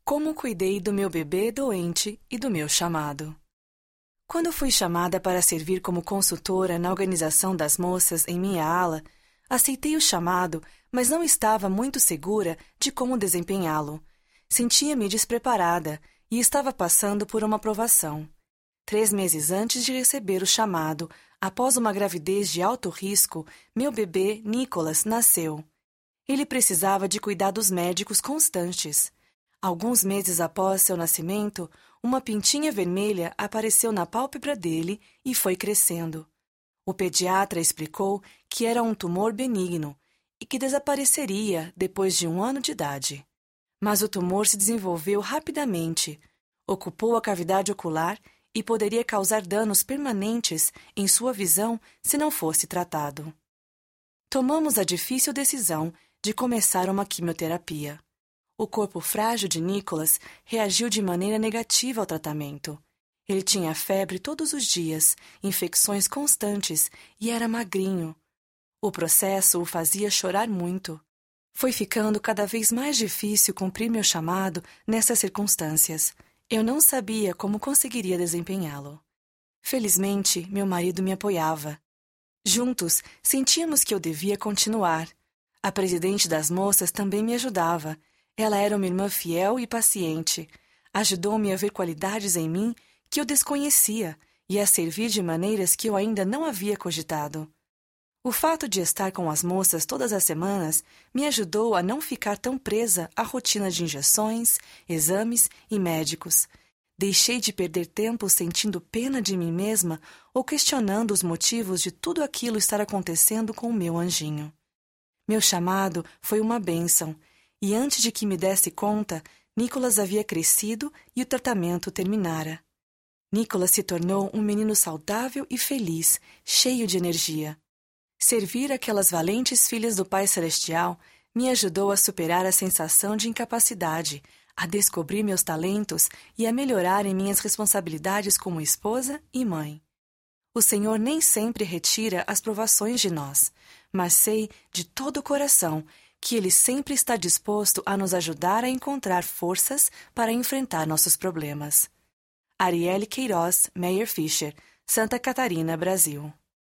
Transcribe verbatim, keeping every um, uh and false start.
Como cuidei do meu bebê doente e do meu chamado. Quando fui chamada para servir como consultora na organização das moças em minha ala, aceitei o chamado, mas não estava muito segura de como desempenhá-lo. Sentia-me despreparada e estava passando por uma provação. Três meses antes de receber o chamado, após uma gravidez de alto risco, meu bebê, Nicholas, nasceu. Ele precisava de cuidados médicos constantes. Alguns meses após seu nascimento, uma pintinha vermelha apareceu na pálpebra dele e foi crescendo. O pediatra explicou que era um tumor benigno e que desapareceria depois de um ano de idade. Mas o tumor se desenvolveu rapidamente, ocupou a cavidade ocular e poderia causar danos permanentes em sua visão se não fosse tratado. Tomamos a difícil decisão de começar uma quimioterapia. O corpo frágil de Nicholas reagiu de maneira negativa ao tratamento. Ele tinha febre todos os dias, infecções constantes e era magrinho. O processo o fazia chorar muito. Foi ficando cada vez mais difícil cumprir meu chamado nessas circunstâncias. Eu não sabia como conseguiria desempenhá-lo. Felizmente, meu marido me apoiava. Juntos, sentíamos que eu devia continuar. A presidente das moças também me ajudava. Ela era uma irmã fiel e paciente. Ajudou-me a ver qualidades em mim que eu desconhecia e a servir de maneiras que eu ainda não havia cogitado. O fato de estar com as moças todas as semanas me ajudou a não ficar tão presa à rotina de injeções, exames e médicos. Deixei de perder tempo sentindo pena de mim mesma ou questionando os motivos de tudo aquilo estar acontecendo com o meu anjinho. Meu chamado foi uma bênção. E antes de que me desse conta, Nicholas havia crescido e o tratamento terminara. Nicholas se tornou um menino saudável e feliz, cheio de energia. Servir aquelas valentes filhas do Pai Celestial me ajudou a superar a sensação de incapacidade, a descobrir meus talentos e a melhorar em minhas responsabilidades como esposa e mãe. O Senhor nem sempre retira as provações de nós, mas sei de todo o coração que Ele sempre está disposto a nos ajudar a encontrar forças para enfrentar nossos problemas. Arielle Queiroz Meyer Fischer, Santa Catarina, Brasil.